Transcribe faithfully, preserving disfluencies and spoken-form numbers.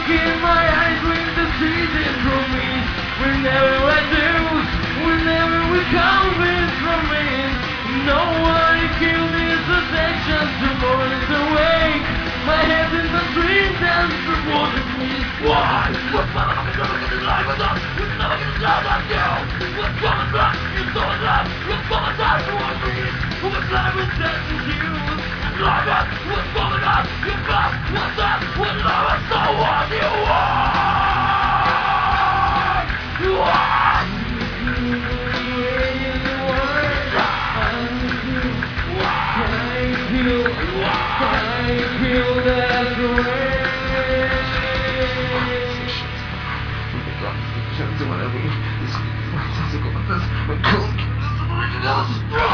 in my eyes when the season from me. Whenever I do, whenever we convince from me. No one kill this addiction to mornings awake. My head in the dream dance towards me. Why? What's wrong with me? Look at the life of us. We're never gonna love like you. What's wrong with us? You're so in love. What's wrong with us? Towards me. What's life with that to you? Love us. What's wrong with us? You're back. What's up? What love us? So what do you want? You want? Whatever. This is fantastic. This is